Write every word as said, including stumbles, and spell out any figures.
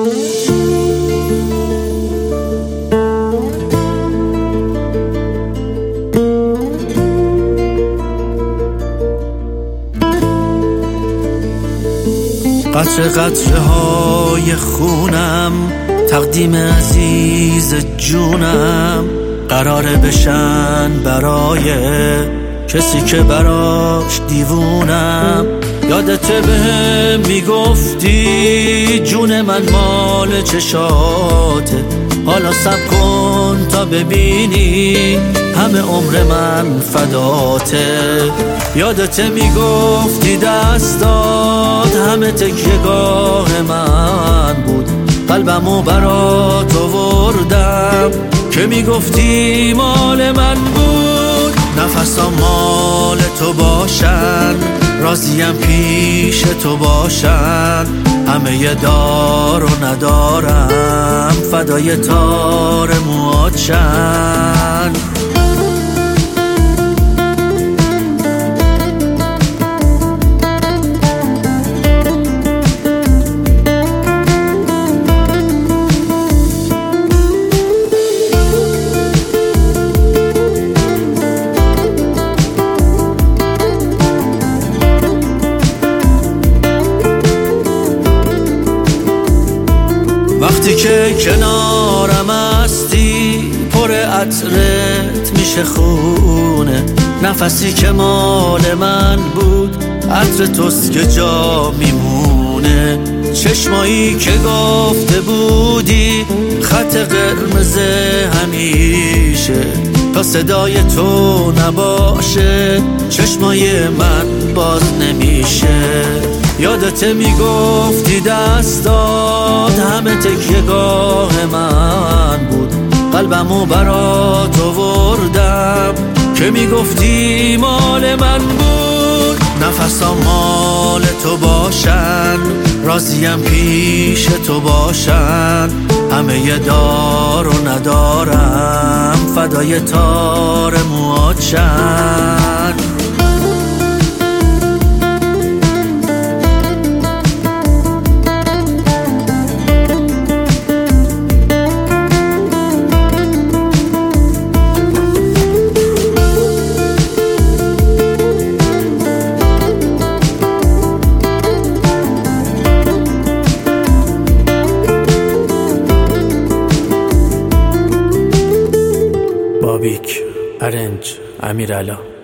قطره قطره های خونم تقدیم عزیز جونم قراره بشن برای کسی که براش دیوونم. یادت بهم میگفتی جون من مال چشاته، حالا صبر کن تا ببینی همه عمر من فداته. یادت میگفتی دستات همه تکیه‌گاه من بود، قلبمو برات آوردم که میگفتی مال من بود. نفسام مال تو باشن، راضیم پیش تو باشن، همه ی دار و ندارم فدای تار موهات شن. وقتی که کنارم هستی پر عطرت میشه خونه، نفسی که مال من بود عطر توست که جا میمونه. چشمایی که گفته بودی خط قرمز همیشه، تا صدای تو نباشه چشمای من باز نمیشه. یادت میگفتی دستات همه تکیه‌گاه من بود، قلبمو برات آوردم که میگفتی مال من بود. نفسام مال تو باشن، راضیم پیش تو باشن، همه ی دار و ندارم فدای تار موهات شن. بابیک، ارنج، امیرعلا.